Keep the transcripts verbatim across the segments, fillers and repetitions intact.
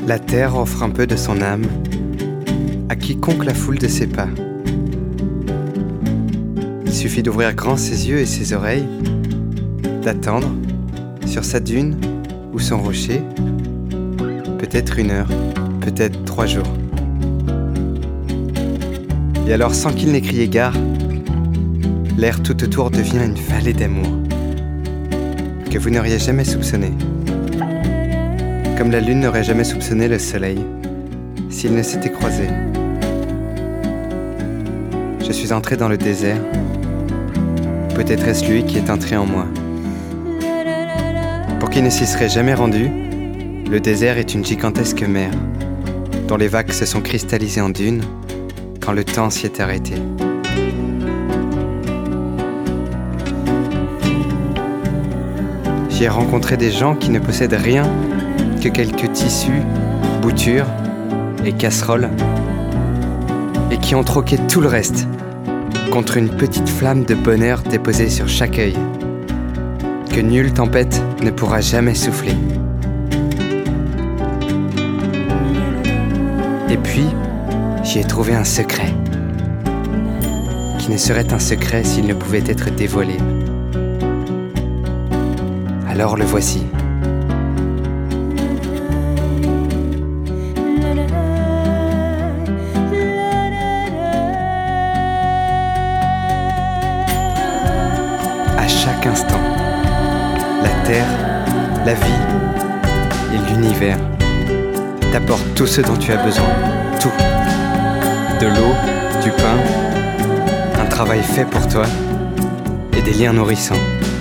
La terre offre un peu de son âme à quiconque la foule de ses pas. Il suffit d'ouvrir grand ses yeux et ses oreilles, d'attendre, sur sa dune ou son rocher, peut-être une heure, peut-être trois jours. Et alors, sans qu'il n'ait crié gare, l'air tout autour devient une vallée d'amour que vous n'auriez jamais soupçonné. Comme la lune n'aurait jamais soupçonné le soleil s'ils ne s'étaient croisés. Je suis entré dans le désert. Peut-être est-ce lui qui est entré en moi. Pour qui ne s'y serait jamais rendu, le désert est une gigantesque mer dont les vagues se sont cristallisées en dunes quand le temps s'y est arrêté. J'y ai rencontré des gens qui ne possèdent rien que quelques tissus, boutures et casseroles, et qui ont troqué tout le reste contre une petite flamme de bonheur déposée sur chaque œil, que nulle tempête ne pourra jamais souffler. Et puis, j'y ai trouvé un secret, qui ne serait un secret s'il ne pouvait être dévoilé. Alors le voici. À chaque instant, la terre, la vie et l'univers t'apportent tout ce dont tu as besoin. Tout. De l'eau, du pain, un travail fait pour toi et des liens nourrissants.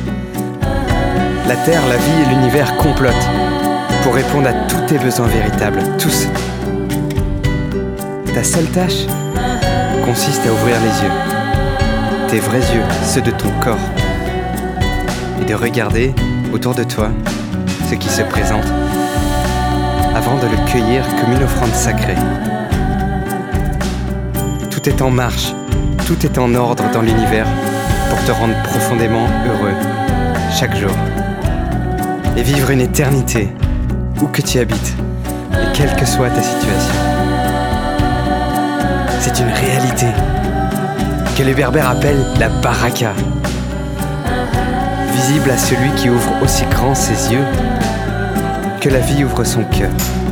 La terre, la vie et l'univers complotent pour répondre à tous tes besoins véritables, tous. Ta seule tâche consiste à ouvrir les yeux, tes vrais yeux, ceux de ton corps, et de regarder autour de toi ce qui se présente avant de le cueillir comme une offrande sacrée. Tout est en marche, tout est en ordre dans l'univers pour te rendre profondément heureux chaque jour et vivre une éternité où que tu habites et quelle que soit ta situation. C'est une réalité que les Berbères appellent la baraka, visible à celui qui ouvre aussi grand ses yeux que la vie ouvre son cœur.